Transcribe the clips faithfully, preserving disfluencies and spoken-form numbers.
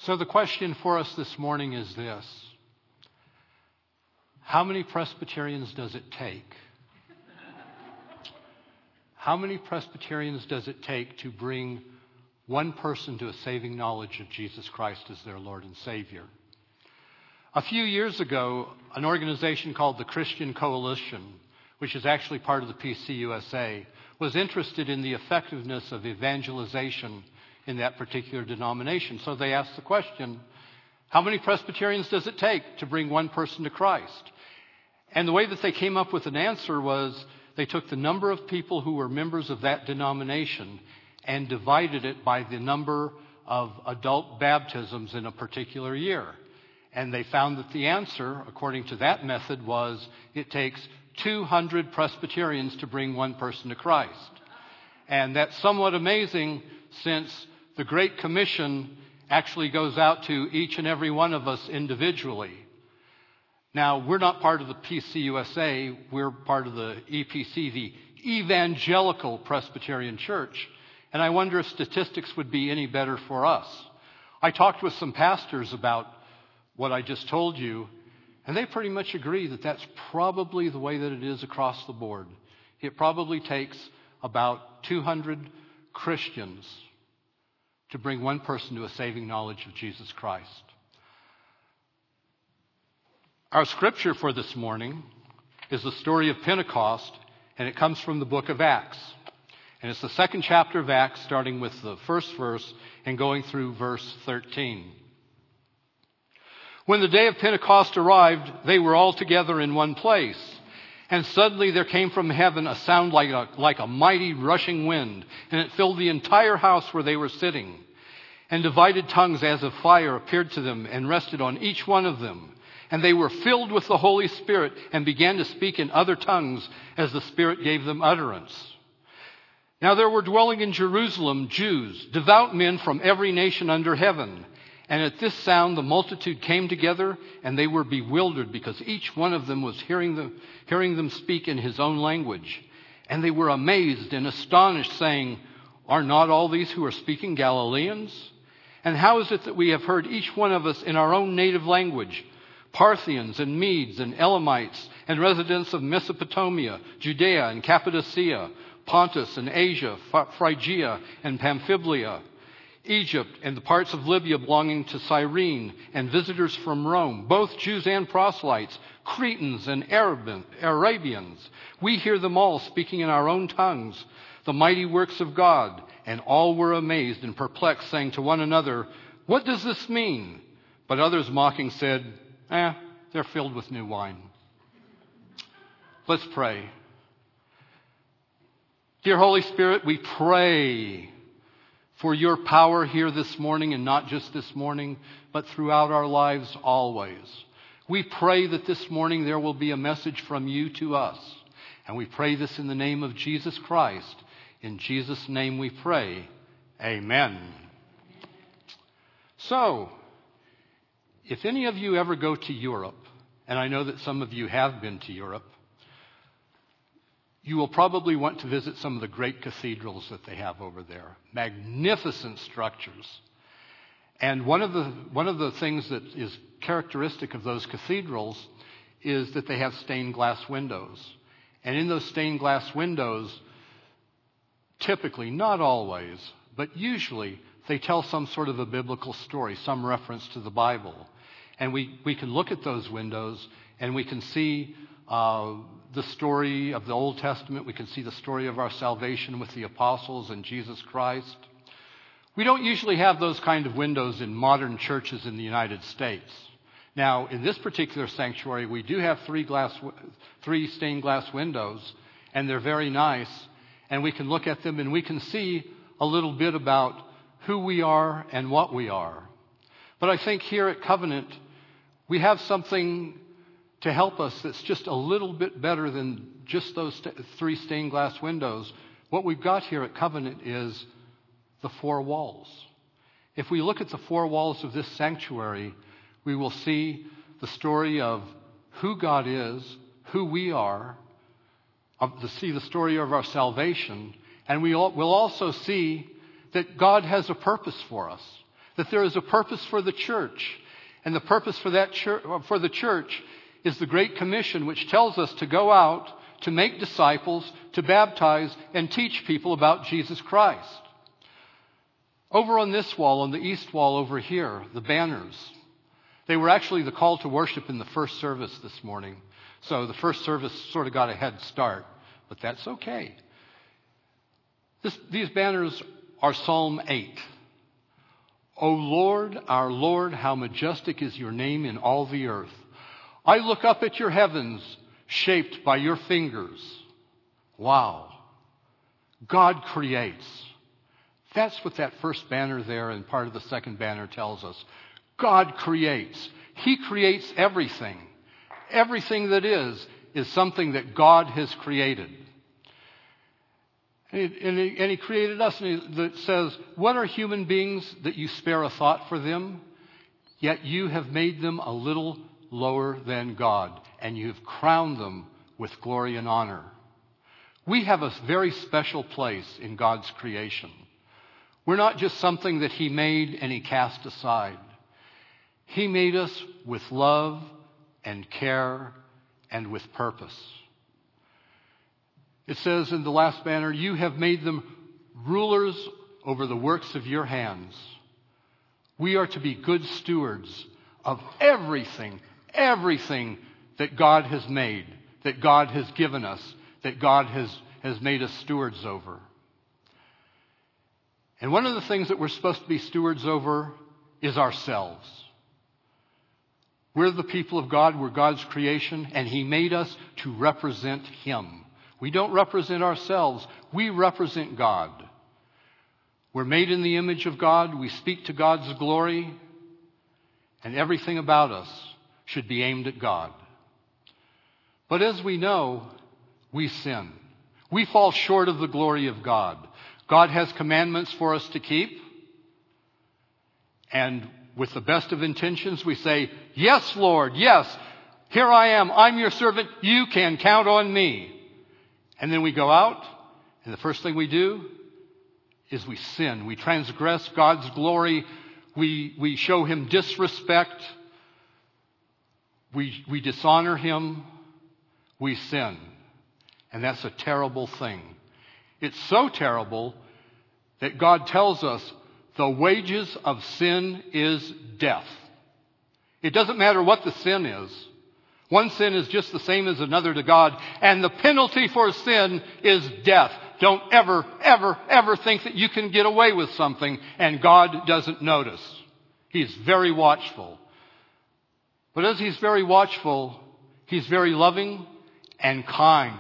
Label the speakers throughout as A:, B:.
A: So the question for us this morning is this: how many Presbyterians does it take? How many Presbyterians does it take to bring one person to a saving knowledge of Jesus Christ as their Lord and Savior? A few years ago, an organization called the Christian Coalition, which is actually part of the P C U S A, was interested in the effectiveness of evangelization in that particular denomination. So they asked the question, how many Presbyterians does it take to bring one person to Christ? And the way that they came up with an answer was they took the number of people who were members of that denomination and divided it by the number of adult baptisms in a particular year. And they found that the answer, according to that method, was it takes two hundred Presbyterians to bring one person to Christ. And that's somewhat amazing, since the Great Commission actually goes out to each and every one of us individually. Now, we're not part of the P C U S A, we're part of the E P C, the Evangelical Presbyterian Church. And I wonder if statistics would be any better for us. I talked with some pastors about what I just told you, and they pretty much agree that that's probably the way that it is across the board. It probably takes about two hundred Christians to bring one person to a saving knowledge of Jesus Christ. Our scripture for this morning is the story of Pentecost, and it comes from the book of Acts. And it's the second chapter of Acts, starting with the first verse and going through verse thirteen. When the day of Pentecost arrived, they were all together in one place. And suddenly there came from heaven a sound like a, like a mighty rushing wind, and it filled the entire house where they were sitting. And divided tongues as of fire appeared to them and rested on each one of them. And they were filled with the Holy Spirit and began to speak in other tongues as the Spirit gave them utterance. Now there were dwelling in Jerusalem Jews, devout men from every nation under heaven. And at this sound the multitude came together, and they were bewildered, because each one of them was hearing them, hearing them speak in his own language. And they were amazed and astonished, saying, "Are not all these who are speaking Galileans? And how is it that we have heard each one of us in our own native language? Parthians and Medes and Elamites and residents of Mesopotamia, Judea and Cappadocia, Pontus and Asia, Phrygia and Pamphylia, Egypt and the parts of Libya belonging to Cyrene, and visitors from Rome, both Jews and proselytes, Cretans and Arabians. We hear them all speaking in our own tongues the mighty works of God." And all were amazed and perplexed, saying to one another, "What does this mean?" But others mocking said, "Eh, they're filled with new wine." Let's pray. Dear Holy Spirit, we pray for your power here this morning, and not just this morning, but throughout our lives always. We pray that this morning there will be a message from you to us. And we pray this in the name of Jesus Christ. In Jesus' name we pray. Amen. So, if any of you ever go to Europe, and I know that some of you have been to Europe, you will probably want to visit some of the great cathedrals that they have over there. Magnificent structures. And one of the one of the things that is characteristic of those cathedrals is that they have stained glass windows. And in those stained glass windows, typically, not always, but usually, they tell some sort of a biblical story, some reference to the Bible. And we, we can look at those windows and we can see uh, the story of the Old Testament. We can see the story of our salvation with the apostles and Jesus Christ. We don't usually have those kind of windows in modern churches in the United States. Now, in this particular sanctuary, we do have three glass, three stained glass windows, and they're very nice. And we can look at them and we can see a little bit about who we are and what we are. But I think here at Covenant, we have something to help us that's just a little bit better than just those st- three stained glass windows. What we've got here at Covenant is the four walls. If we look at the four walls of this sanctuary, we will see the story of who God is, who we are, of to see the story of our salvation, and we will also see that God has a purpose for us, that there is a purpose for the church. And the purpose for that church, for the church is the Great Commission, which tells us to go out, to make disciples, to baptize, and teach people about Jesus Christ. Over on this wall, on the east wall over here, the banners, they were actually the call to worship in the first service this morning. So the first service sort of got a head start, but that's okay. This, these banners are Psalm eight. O Lord, our Lord, how majestic is your name in all the earth. I look up at your heavens, shaped by your fingers. Wow. God creates. That's what that first banner there and part of the second banner tells us. God creates. He creates everything. Everything that is, is something that God has created. And he, and he, and he created us, and he, that says, what are human beings that you spare a thought for them? Yet you have made them a little lower than God, and you have crowned them with glory and honor. We have a very special place in God's creation. We're not just something that he made and he cast aside. He made us with love and care and with purpose. It says in the last banner, you have made them rulers over the works of your hands. We are to be good stewards of everything, everything that God has made, that God has given us, that God has, has made us stewards over. And one of the things that we're supposed to be stewards over is ourselves. We're the people of God. We're God's creation, and he made us to represent him. We don't represent ourselves. We represent God. We're made in the image of God. We speak to God's glory, and everything about us should be aimed at God. But as we know, we sin. We fall short of the glory of God. God has commandments for us to keep, and with the best of intentions, we say, yes, Lord, yes, here I am. I'm your servant. You can count on me. And then we go out, and the first thing we do is we sin. We transgress God's glory. We, we show him disrespect. We, we dishonor him. We sin. And that's a terrible thing. It's so terrible that God tells us the wages of sin is death. It doesn't matter what the sin is. One sin is just the same as another to God, and the penalty for sin is death. Don't ever, ever, ever think that you can get away with something and God doesn't notice. He's very watchful. But as he's very watchful, he's very loving and kind.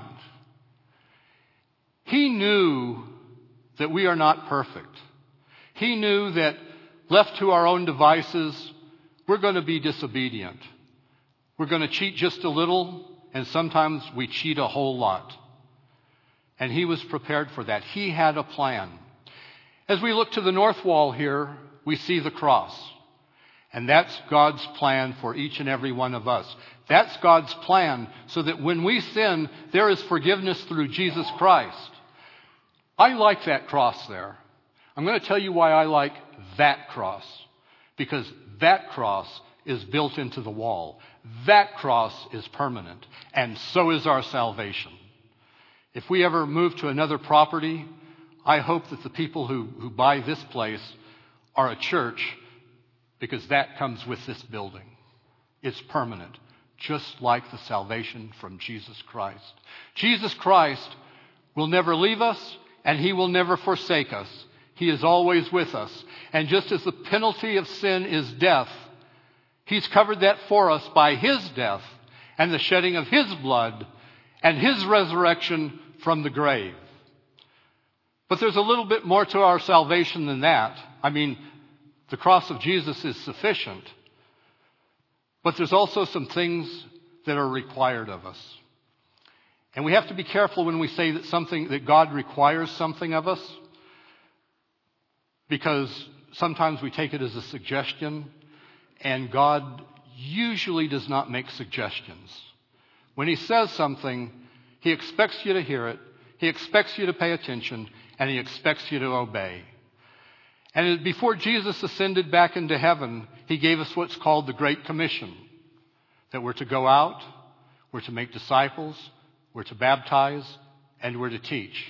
A: He knew that we are not perfect. He knew that left to our own devices, we're going to be disobedient. We're going to cheat just a little, and sometimes we cheat a whole lot. And he was prepared for that. He had a plan. As we look to the north wall here, we see the cross. And that's God's plan for each and every one of us. That's God's plan so that when we sin, there is forgiveness through Jesus Christ. I like that cross there. I'm going to tell you why I like that cross. Because that cross is built into the wall. That cross is permanent. And so is our salvation. If we ever move to another property, I hope that the people who, who buy this place are a church, because that comes with this building. It's permanent, just like the salvation from Jesus Christ. Jesus Christ will never leave us, and he will never forsake us. He is always with us. And just as the penalty of sin is death, he's covered that for us by his death and the shedding of his blood and his resurrection from the grave. But there's a little bit more to our salvation than that. I mean, the cross of Jesus is sufficient. But there's also some things that are required of us. And we have to be careful when we say that something, that God requires something of us, because sometimes we take it as a suggestion, and God usually does not make suggestions. When he says something, he expects you to hear it, he expects you to pay attention, and he expects you to obey. And before Jesus ascended back into heaven, he gave us what's called the Great Commission, that we're to go out, we're to make disciples, we're to baptize, and we're to teach.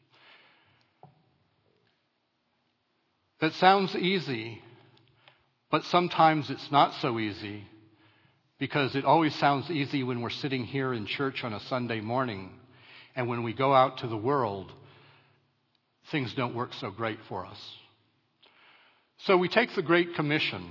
A: That sounds easy, but sometimes it's not so easy, because it always sounds easy when we're sitting here in church on a Sunday morning, and when we go out to the world, things don't work so great for us. So we take the Great Commission,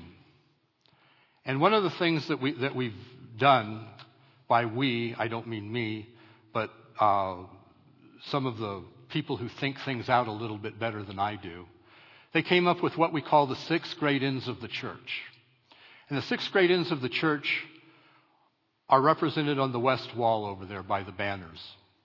A: and one of the things that, we, that we've done, by we, I don't mean me, but uh, some of the people who think things out a little bit better than I do, they came up with what we call the six great ends of the church. And the six great ends of the church are represented on the west wall over there by the banners.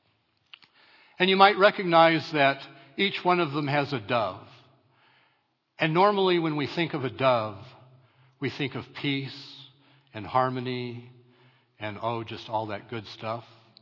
A: And you might recognize that each one of them has a dove. And normally when we think of a dove, we think of peace and harmony and, oh, just all that good stuff.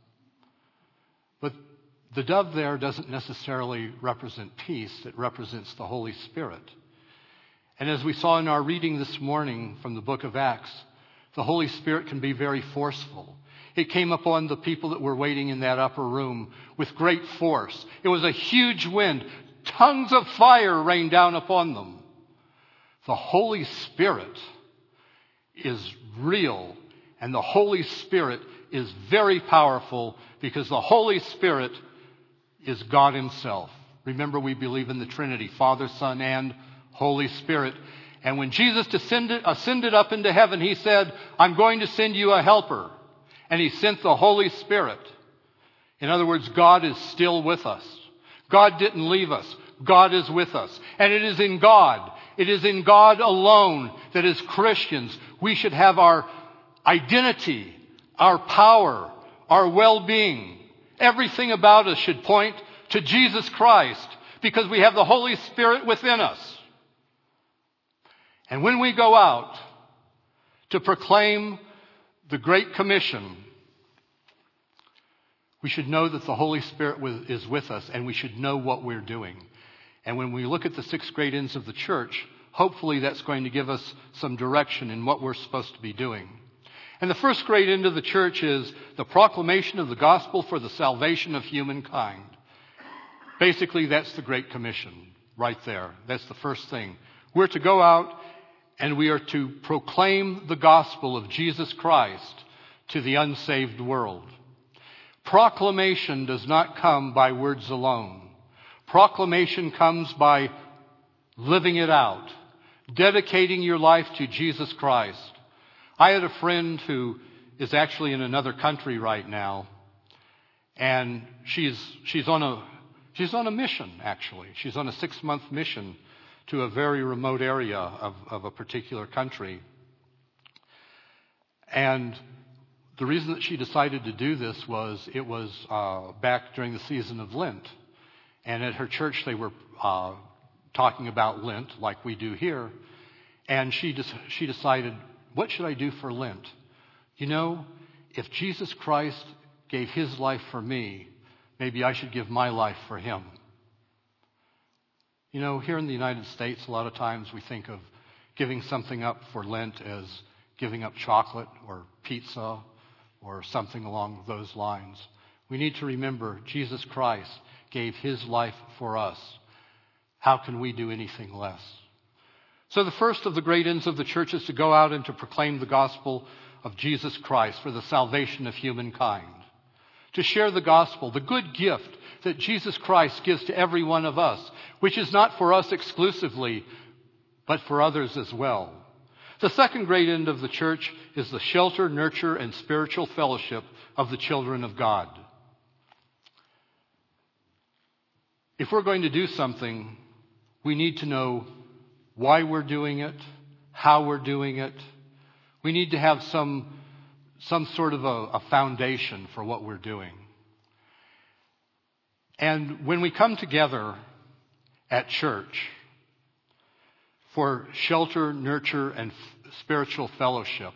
A: But the dove there doesn't necessarily represent peace. It represents the Holy Spirit. And as we saw in our reading this morning from the book of Acts, the Holy Spirit can be very forceful. It came upon the people that were waiting in that upper room with great force. It was a huge wind. Tongues of fire rained down upon them. The Holy Spirit is real, and the Holy Spirit is very powerful, because the Holy Spirit is God himself. Remember, we believe in the Trinity, Father, Son, and Holy Spirit. And when Jesus descended, ascended up into heaven, he said, I'm going to send you a helper. And he sent the Holy Spirit. In other words, God is still with us. God didn't leave us. God is with us. And it is in God, it is in God alone that as Christians we should have our identity, our power, our well-being. Everything about us should point to Jesus Christ, because we have the Holy Spirit within us. And when we go out to proclaim the Great Commission, we should know that the Holy Spirit is with us, and we should know what we're doing. And when we look at the six great ends of the church, hopefully that's going to give us some direction in what we're supposed to be doing. And the first great end of the church is the proclamation of the gospel for the salvation of humankind. Basically, that's the Great Commission right there. That's the first thing. We're to go out and we are to proclaim the gospel of Jesus Christ to the unsaved world. Proclamation does not come by words alone. Proclamation comes by living it out, dedicating your life to Jesus Christ. I had a friend who is actually in another country right now, and she's she's on a she's on a mission, actually. She's on a six-month mission to a very remote area of, of a particular country. And the reason that she decided to do this was it was uh, back during the season of Lent. And at her church they were uh, talking about Lent like we do here. And she just, she decided, what should I do for Lent? You know, if Jesus Christ gave his life for me, maybe I should give my life for him. You know, here in the United States, a lot of times we think of giving something up for Lent as giving up chocolate or pizza or something along those lines. We need to remember Jesus Christ gave his life for us. How can we do anything less? So the first of the great ends of the church is to go out and to proclaim the gospel of Jesus Christ for the salvation of humankind. To share the gospel, the good gift that Jesus Christ gives to every one of us, which is not for us exclusively, but for others as well. The second great end of the church is the shelter, nurture, and spiritual fellowship of the children of God. If we're going to do something, we need to know why we're doing it, how we're doing it. We need to have some, some sort of a, a foundation for what we're doing. And when we come together at church for shelter, nurture, and f- spiritual fellowship,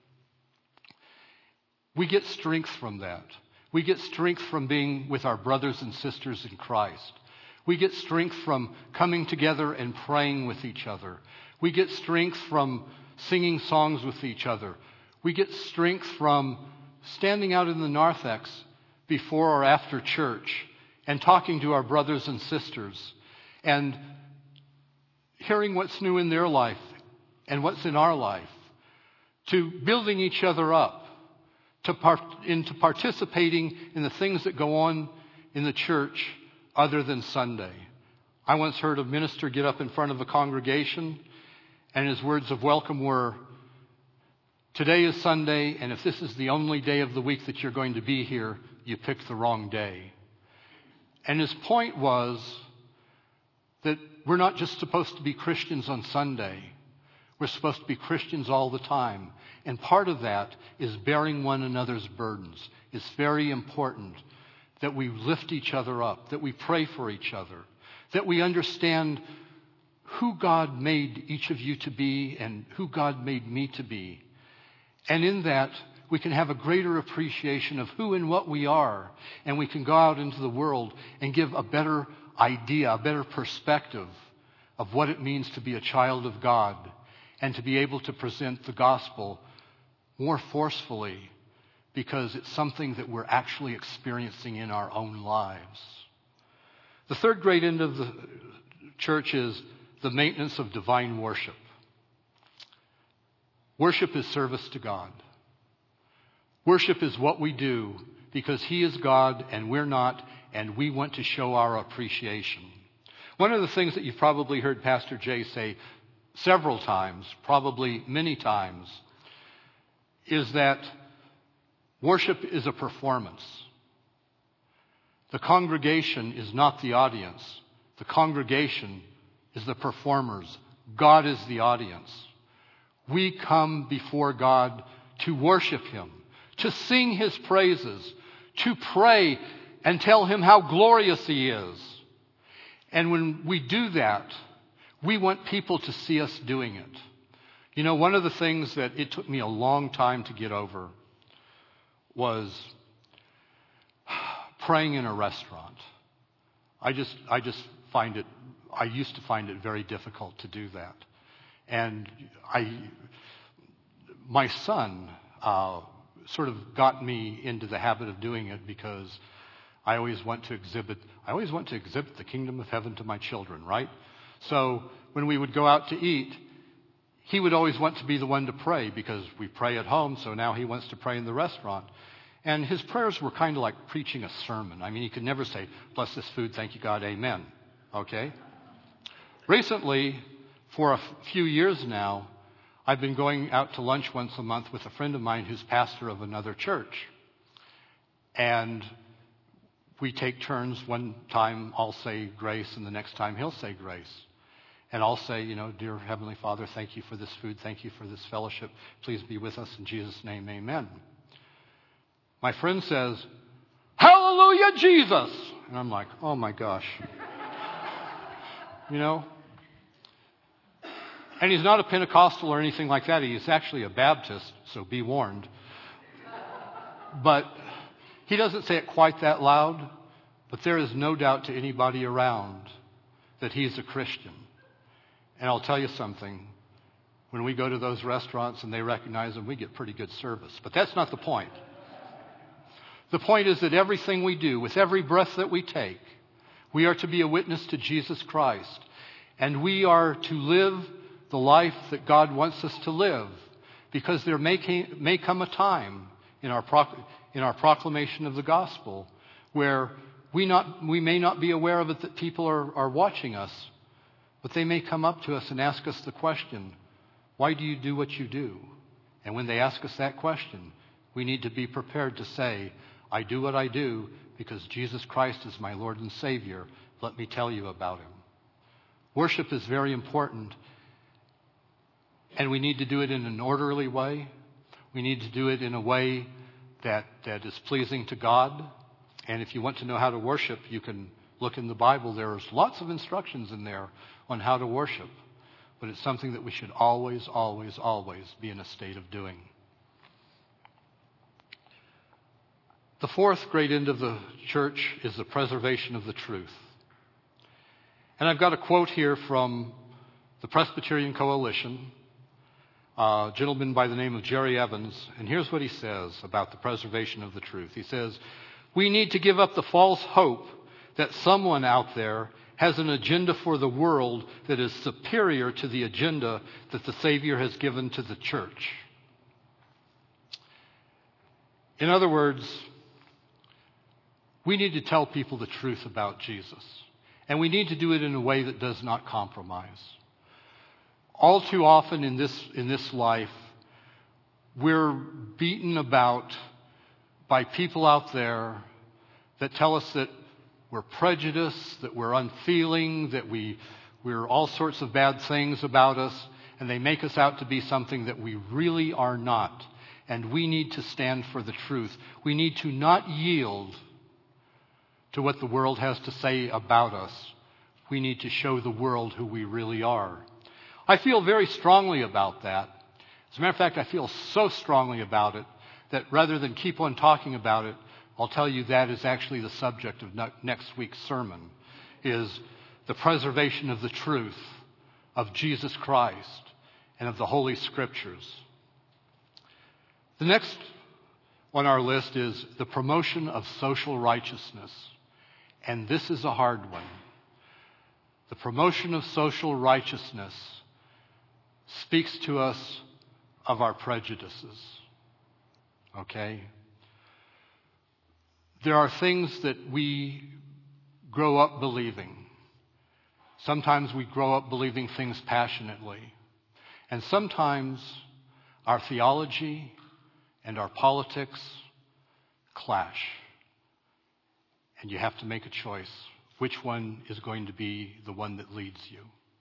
A: we get strength from that. We get strength from being with our brothers and sisters in Christ. We get strength from coming together and praying with each other. We get strength from singing songs with each other. We get strength from standing out in the narthex before or after church and talking to our brothers and sisters and hearing what's new in their life and what's in our life, to building each other up, to part, into participating in the things that go on in the church other than Sunday. I once heard a minister get up in front of a congregation, and his words of welcome were, "Today is Sunday, and if this is the only day of the week that you're going to be here, you picked the wrong day." And his point was that we're not just supposed to be Christians on Sunday. We're supposed to be Christians all the time. And part of that is bearing one another's burdens. It's very important that we lift each other up, that we pray for each other, that we understand who God made each of you to be and who God made me to be. And in that, we can have a greater appreciation of who and what we are, and we can go out into the world and give a better idea, a better perspective of what it means to be a child of God and to be able to present the gospel more forcefully, because it's something that we're actually experiencing in our own lives. The third great end of the church is the maintenance of divine worship. Worship is service to God. Worship is what we do because He is God and we're not, and we want to show our appreciation. One of the things that you've probably heard Pastor Jay say several times, probably many times, is that worship is a performance. The congregation is not the audience. The congregation is the performers. God is the audience. We come before God to worship Him, to sing His praises, to pray and tell Him how glorious He is. And when we do that, we want people to see us doing it. You know, one of the things that it took me a long time to get over was praying in a restaurant. I just, I just find it, I used to find it very difficult to do that. And I, my son uh, sort of got me into the habit of doing it because I always want to exhibit, I always want to exhibit the kingdom of heaven to my children, right? So when we would go out to eat, he would always want to be the one to pray because we pray at home, so now he wants to pray in the restaurant. And his prayers were kind of like preaching a sermon. I mean, he could never say, "Bless this food, thank you God, amen." Okay? Recently, for a few years now, I've been going out to lunch once a month with a friend of mine who's pastor of another church. And we take turns. One time I'll say grace, and the next time he'll say grace. And I'll say, you know, "Dear Heavenly Father, thank you for this food. Thank you for this fellowship. Please be with us in Jesus' name, amen." My friend says, "Hallelujah, Jesus." And I'm like, oh my gosh. You know? And he's not a Pentecostal or anything like that. He's actually a Baptist, so be warned. But he doesn't say it quite that loud, but there is no doubt to anybody around that he's a Christian. And I'll tell you something. When we go to those restaurants and they recognize him, we get pretty good service. But that's not the point. The point is that everything we do, with every breath that we take, we are to be a witness to Jesus Christ. And we are to live the life that God wants us to live. Because there may, came, may come a time in our, proc- in our proclamation of the gospel where we, not, we may not be aware of it that people are, are watching us. But they may come up to us and ask us the question, "Why do you do what you do?" And when they ask us that question, we need to be prepared to say, "I do what I do because Jesus Christ is my Lord and Savior. Let me tell you about Him." Worship is very important, and we need to do it in an orderly way. We need to do it in a way that, that is pleasing to God. And if you want to know how to worship, you can look in the Bible. There's lots of instructions in there on how to worship. But it's something that we should always, always, always be in a state of doing. The fourth great end of the church is the preservation of the truth. And I've got a quote here from the Presbyterian Coalition, a gentleman by the name of Jerry Evans, and here's what he says about the preservation of the truth. He says, "We need to give up the false hope that someone out there has an agenda for the world that is superior to the agenda that the Savior has given to the church." In other words, we need to tell people the truth about Jesus, and we need to do it in a way that does not compromise. All too often in this, in this life, we're beaten about by people out there that tell us that we're prejudiced, that we're unfeeling, that we, we're all sorts of bad things about us, and they make us out to be something that we really are not. And we need to stand for the truth. We need to not yield to what the world has to say about us. We need to show the world who we really are. I feel very strongly about that. As a matter of fact, I feel so strongly about it that rather than keep on talking about it, I'll tell you that is actually the subject of next week's sermon, is the preservation of the truth of Jesus Christ and of the Holy Scriptures. The next on our list is the promotion of social righteousness. And this is a hard one. The promotion of social righteousness speaks to us of our prejudices. Okay? There are things that we grow up believing. Sometimes we grow up believing things passionately. And sometimes our theology and our politics clash. And you have to make a choice. Which one is going to be the one that leads you?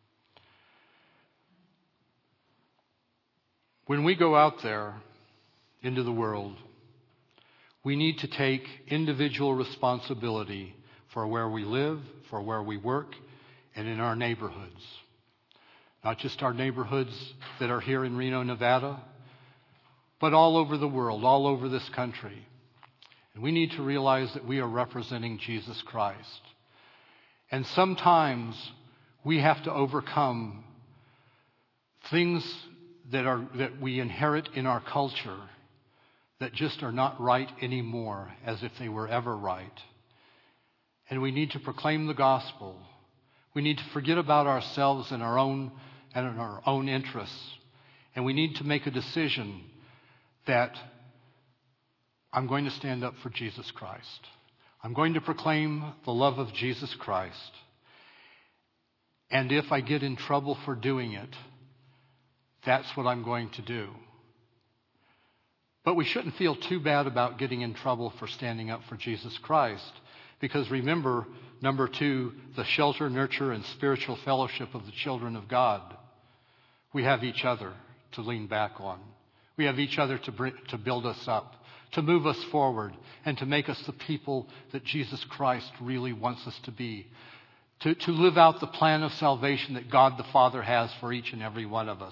A: When we go out there into the world, we need to take individual responsibility for where we live, for where we work, and in our neighborhoods. Not just our neighborhoods that are here in Reno, Nevada, but all over the world, all over this country. And we need to realize that we are representing Jesus Christ. And sometimes we have to overcome things that are that we inherit in our culture that just are not right anymore, as if they were ever right. And we need to proclaim the gospel. We need to forget about ourselves and our own and our own interests. And we need to make a decision that I'm going to stand up for Jesus Christ. I'm going to proclaim the love of Jesus Christ. And if I get in trouble for doing it, that's what I'm going to do. But we shouldn't feel too bad about getting in trouble for standing up for Jesus Christ. Because remember, number two, the shelter, nurture, and spiritual fellowship of the children of God. We have each other to lean back on. We have each other to bring, to build us up, to move us forward, and to make us the people that Jesus Christ really wants us to be. To, to live out the plan of salvation that God the Father has for each and every one of us.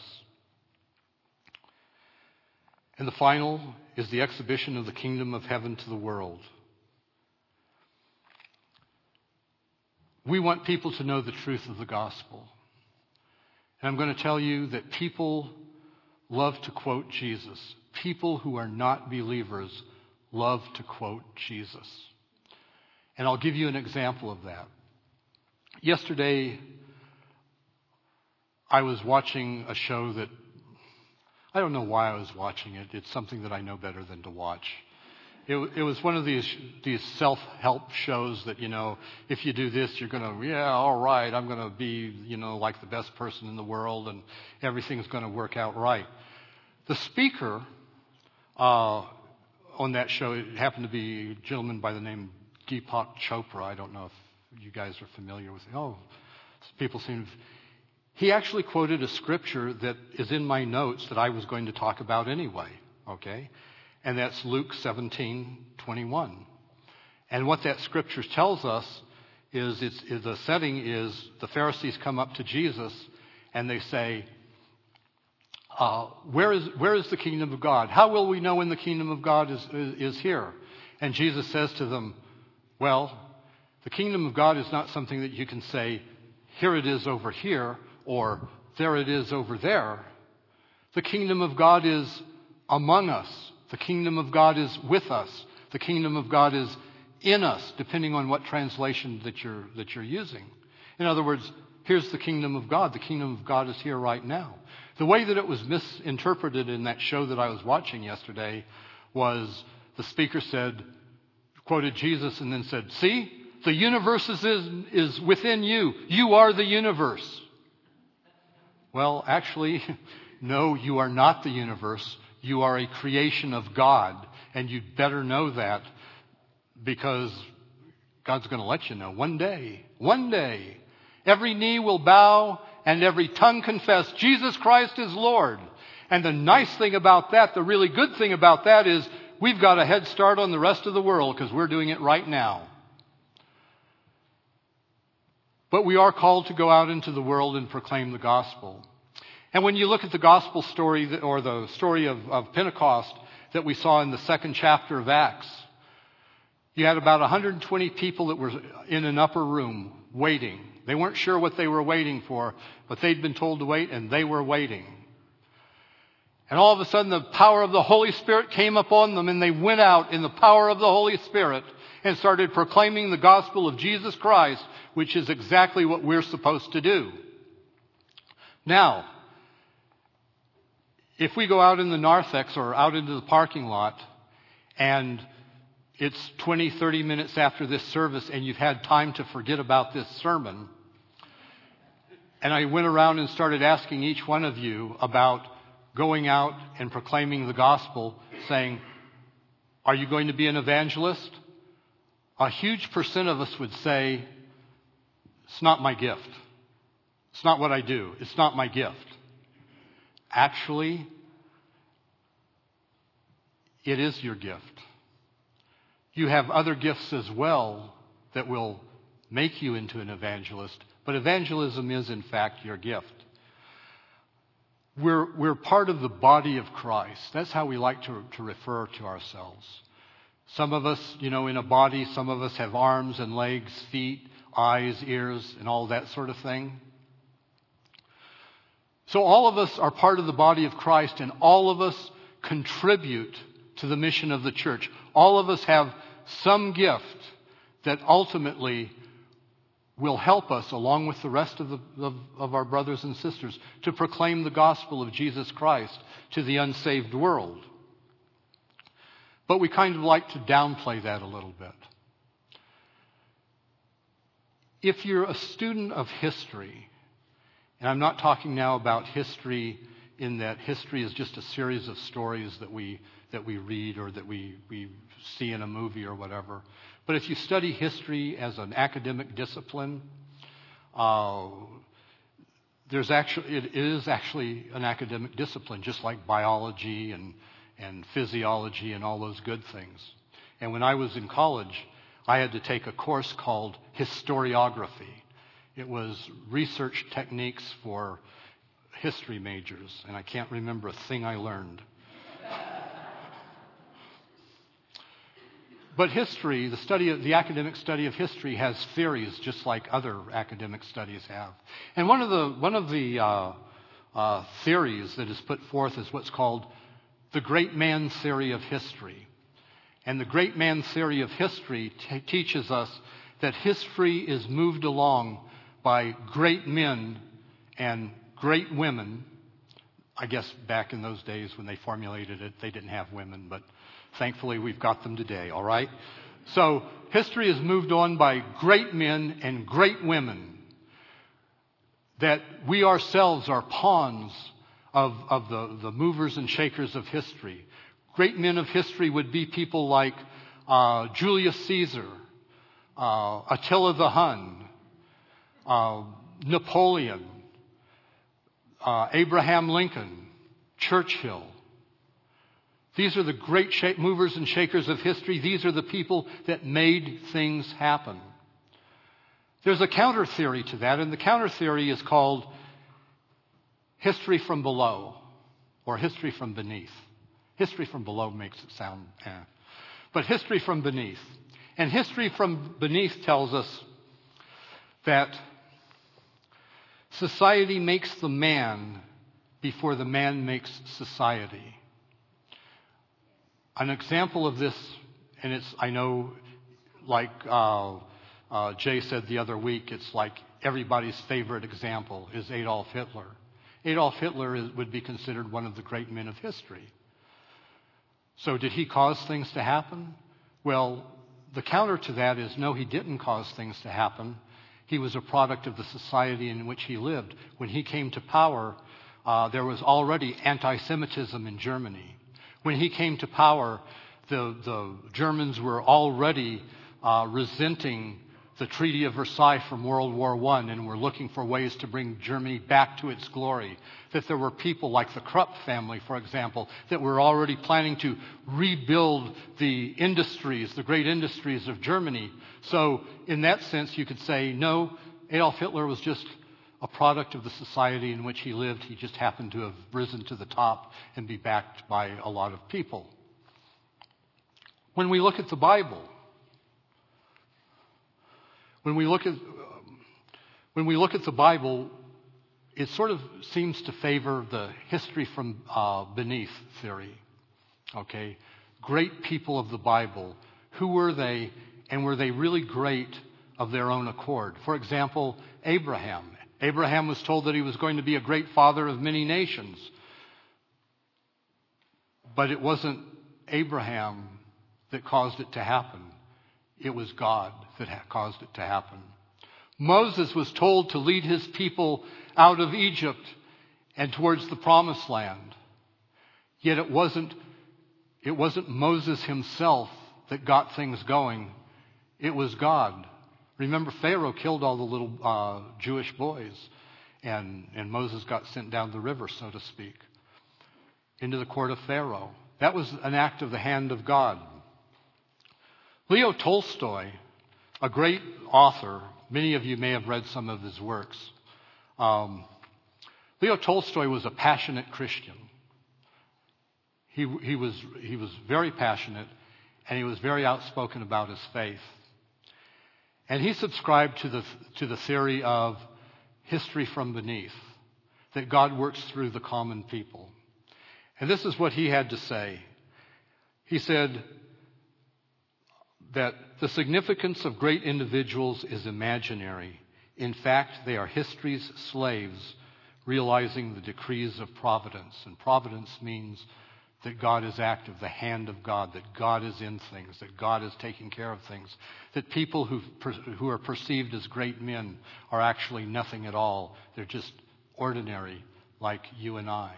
A: And the final is the exhibition of the kingdom of heaven to the world. We want people to know the truth of the gospel. And I'm going to tell you that people love to quote Jesus. People who are not believers love to quote Jesus. And I'll give you an example of that. Yesterday, I was watching a show that, I don't know why I was watching it. It's something that I know better than to watch. It, it was one of these these self-help shows that, you know, if you do this, you're going to, yeah, all right, I'm going to be, you know, like the best person in the world and everything's going to work out right. The speaker uh, on that show, it happened to be a gentleman by the name of Deepak Chopra. I don't know if you guys are familiar with it. Oh, people seem to... He actually quoted a scripture that is in my notes that I was going to talk about anyway, okay? And that's Luke seventeen twenty-one. And what that scripture tells us is, it's, is the setting is the Pharisees come up to Jesus and they say, uh, where is where is the kingdom of God? How will we know when the kingdom of God is, is, is here? And Jesus says to them, well, the kingdom of God is not something that you can say, here it is over here, or there it is over there. The kingdom of God is among us. The kingdom of God is with us. The kingdom of God is in us, depending on what translation that you're, that you're using. In other words, here's the kingdom of God. The kingdom of God is here right now. The way that it was misinterpreted in that show that I was watching yesterday was the speaker said, quoted Jesus and then said, see, the universe is, is within you. You are the universe. Well, actually, no, you are not the universe. You are a creation of God. And you'd better know that, because God's going to let you know one day, one day, every knee will bow and every tongue confess Jesus Christ is Lord. And the nice thing about that, the really good thing about that is we've got a head start on the rest of the world because we're doing it right now. But we are called to go out into the world and proclaim the gospel. And when you look at the gospel story, that, or the story of, of Pentecost that we saw in the second chapter of Acts, you had about one hundred twenty people that were in an upper room waiting. They weren't sure what they were waiting for, but they'd been told to wait, and they were waiting. And all of a sudden, the power of the Holy Spirit came upon them, and they went out in the power of the Holy Spirit and started proclaiming the gospel of Jesus Christ, which is exactly what we're supposed to do. Now, if we go out in the narthex or out into the parking lot, and it's twenty, thirty minutes after this service and you've had time to forget about this sermon, and I went around and started asking each one of you about going out and proclaiming the gospel, saying, are you going to be an evangelist? A huge percent of us would say, it's not my gift. It's not what I do. It's not my gift. Actually, it is your gift. You have other gifts as well that will make you into an evangelist, but evangelism is in fact your gift. We're, we're part of the body of Christ. That's how we like to, to refer to ourselves. Some of us, you know, in a body, some of us have arms and legs, feet, eyes, ears, and all that sort of thing. So all of us are part of the body of Christ, and all of us contribute to the mission of the church. All of us have some gift that ultimately will help us, along with the rest of, the, of, of our brothers and sisters, to proclaim the gospel of Jesus Christ to the unsaved world. But we kind of like to downplay that a little bit. If you're a student of history, and I'm not talking now about history in that history is just a series of stories that we that we read or that we, we see in a movie or whatever. But if you study history as an academic discipline, uh, there's actually it is actually an academic discipline, just like biology and and physiology and all those good things. And when I was in college, I had to take a course called historiography. It was research techniques for history majors, and I can't remember a thing I learned. But history, the study of the academic study of history, has theories just like other academic studies have. And one of the one of the uh, uh, theories that is put forth is what's called the great man theory of history. And the great man theory of history t- teaches us that history is moved along by great men and great women. I guess back in those days when they formulated it, they didn't have women, but thankfully we've got them today, all right? So history is moved on by great men and great women. That we ourselves are pawns of, of the, the movers and shakers of history. Great men of history would be people like uh, Julius Caesar, uh, Attila the Hun, uh, Napoleon, uh, Abraham Lincoln, Churchill. These are the great sh- movers and shakers of history. These are the people that made things happen. There's a counter theory to that, and the counter theory is called history from below, or history from beneath. History from below makes it sound eh. But history from beneath. And history from beneath tells us that Society makes the man before the man makes society. An example of this, and it's, I know, like uh, uh, Jay said the other week, it's like everybody's favorite example is Adolf Hitler. Adolf Hitler is, would be considered one of the great men of history. So did he cause things to happen? Well, the counter to that is no, he didn't cause things to happen. He was a product of the society in which he lived. When he came to power, uh, there was already anti-Semitism in Germany. When he came to power, the, the Germans were already uh, resenting the Treaty of Versailles from World War One and were looking for ways to bring Germany back to its glory. That there were people like the Krupp family, for example, that were already planning to rebuild the industries, the great industries of Germany. So in that sense, you could say, no, Adolf Hitler was just a product of the society in which he lived. He just happened to have risen to the top and be backed by a lot of people. When we look at the Bible, when we look at when we look at the Bible, it sort of seems to favor the history from uh, beneath theory. Okay, great people of the Bible. Who were they, and were they really great of their own accord? For example, Abraham. Abraham was told that he was going to be a great father of many nations. But it wasn't Abraham that caused it to happen. It was God that ha- caused it to happen. Moses was told to lead his people out of Egypt and towards the promised land. Yet it wasn't, it wasn't Moses himself that got things going. It was God. Remember, Pharaoh killed all the little uh, Jewish boys, and, and Moses got sent down the river, so to speak, into the court of Pharaoh. That was an act of the hand of God. Leo Tolstoy, a great author, many of you may have read some of his works. Um, Leo Tolstoy was a passionate Christian. He, he was, he was very passionate, and he was very outspoken about his faith. And he subscribed to the, to the theory of history from beneath, that God works through the common people. And this is what he had to say. He said that the significance of great individuals is imaginary. In fact, they are history's slaves, realizing the decrees of providence. And providence means that God is active, the hand of God, that God is in things, that God is taking care of things, that people who who are perceived as great men are actually nothing at all. They're just ordinary, like you and I.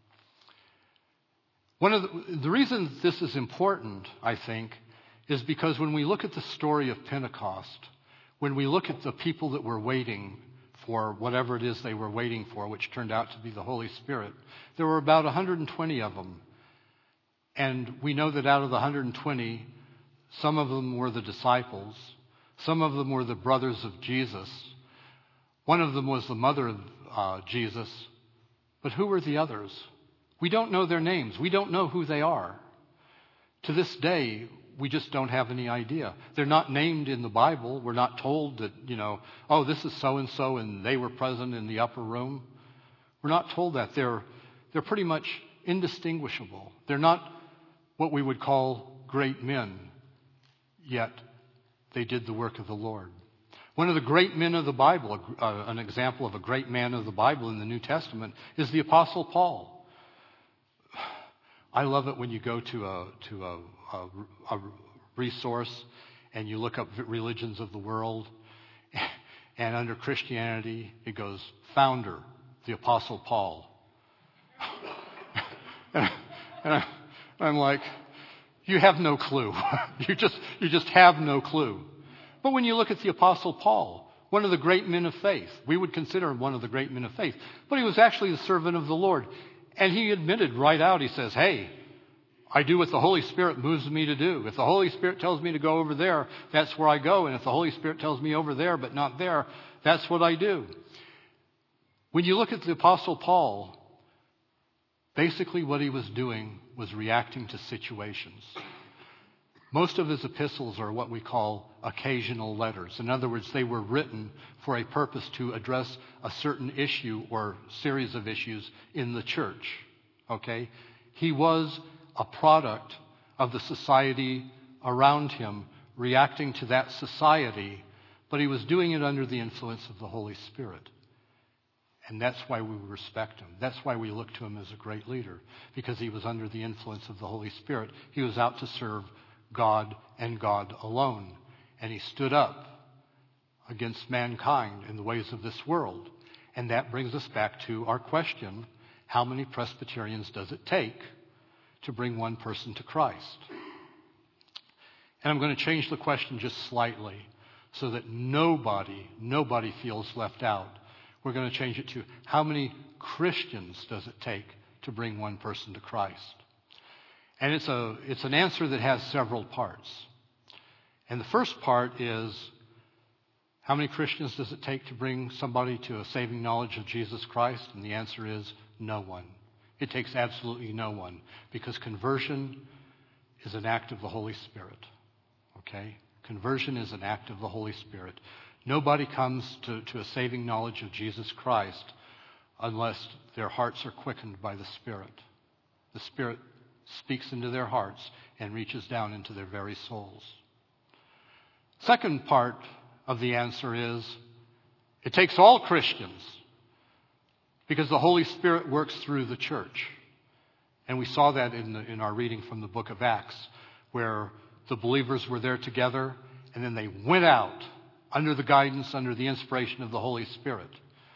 A: One of the, the reasons this is important, I think, is because when we look at the story of Pentecost, when we look at the people that were waiting for whatever it is they were waiting for, which turned out to be the Holy Spirit, there were about one hundred twenty of them. And we know that out of the one hundred twenty, some of them were the disciples. Some of them were the brothers of Jesus. One of them was the mother of uh, Jesus. But who were the others? We don't know their names. We don't know who they are. To this day, we just don't have any idea. They're not named in the Bible. We're not told that, you know, oh, this is so-and-so and they were present in the upper room. We're not told that. They're, they're pretty much indistinguishable. They're not what we would call great men, yet they did the work of the Lord. One of the great men of the Bible, uh, an example of a great man of the Bible in the New Testament, is the Apostle Paul. I love it when you go to a to a, a, a resource and you look up religions of the world, and under Christianity it goes founder, the Apostle Paul. and, and I, I'm like, you have no clue. you just you just have no clue. But when you look at the Apostle Paul, one of the great men of faith, we would consider him one of the great men of faith, but he was actually the servant of the Lord. And he admitted right out, he says, hey, I do what the Holy Spirit moves me to do. If the Holy Spirit tells me to go over there, that's where I go. And if the Holy Spirit tells me over there but not there, that's what I do. When you look at the Apostle Paul, basically what he was doing was reacting to situations. Most of his epistles are what we call occasional letters. In other words, they were written for a purpose to address a certain issue or series of issues in the church. Okay? He was a product of the society around him, reacting to that society, but he was doing it under the influence of the Holy Spirit. And that's why we respect him. That's why we look to him as a great leader, because he was under the influence of the Holy Spirit. He was out to serve God and God alone. And he stood up against mankind in the ways of this world. And that brings us back to our question, how many Presbyterians does it take to bring one person to Christ? And I'm going to change the question just slightly so that nobody, nobody feels left out. We're going to change it to, how many Christians does it take to bring one person to Christ? And it's a it's an answer that has several parts. And the first part is, how many Christians does it take to bring somebody to a saving knowledge of Jesus Christ? And the answer is no one. It takes absolutely no one, because conversion is an act of the Holy Spirit. Okay? Conversion is an act of the Holy Spirit. Nobody comes to, to a saving knowledge of Jesus Christ unless their hearts are quickened by the Spirit. The Spirit speaks into their hearts and reaches down into their very souls. Second part of the answer is, it takes all Christians, because the Holy Spirit works through the church. And we saw that in, the, in our reading from the book of Acts, where the believers were there together, and then they went out under the guidance, under the inspiration of the Holy Spirit.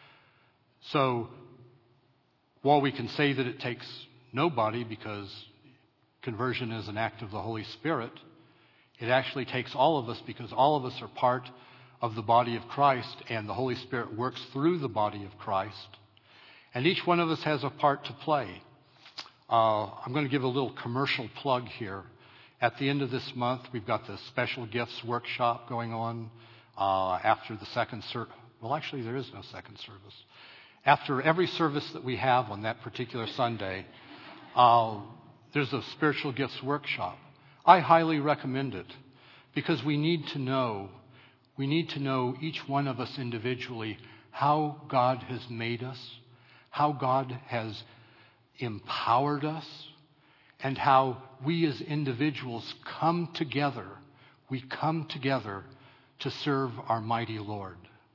A: So, while we can say that it takes nobody because conversion is an act of the Holy Spirit, it actually takes all of us, because all of us are part of the body of Christ, and the Holy Spirit works through the body of Christ. And each one of us has a part to play. Uh, I'm going to give a little commercial plug here. At the end of this month, we've got the Special Gifts Workshop going on uh, after the second service. Well, actually, there is no second service. After every service that we have on that particular Sunday, uh, there's a Spiritual Gifts Workshop. I highly recommend it, because we need to know, we need to know each one of us individually how God has made us, how God has empowered us, and how we as individuals come together. We come together to serve our mighty Lord.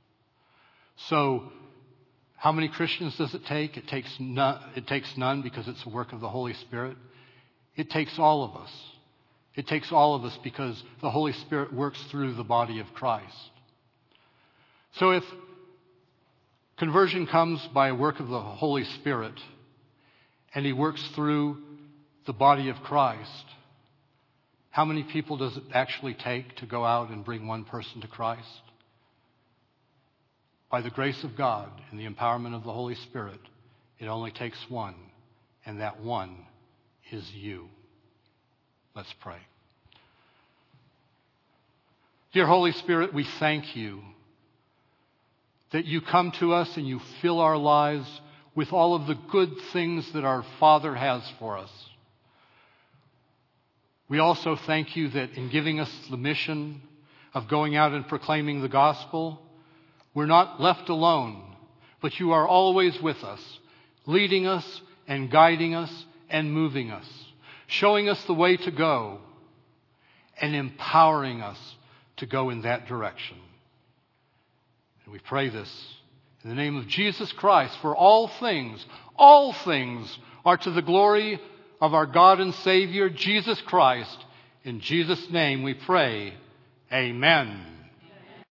A: So, how many Christians does it take? It takes none, it takes none, because it's a work of the Holy Spirit. It takes all of us. It takes all of us, because the Holy Spirit works through the body of Christ. So if conversion comes by a work of the Holy Spirit, and He works through the body of Christ, how many people does it actually take to go out and bring one person to Christ? By the grace of God and the empowerment of the Holy Spirit, it only takes one, and that one is you. Let's pray. Dear Holy Spirit, we thank you that you come to us and you fill our lives with all of the good things that our Father has for us. We also thank you that in giving us the mission of going out and proclaiming the gospel, we're not left alone, but you are always with us, leading us and guiding us and moving us, showing us the way to go, and empowering us to go in that direction. And we pray this in the name of Jesus Christ, for all things, all things are to the glory of our God and Savior, Jesus Christ. In Jesus' name we pray. Amen.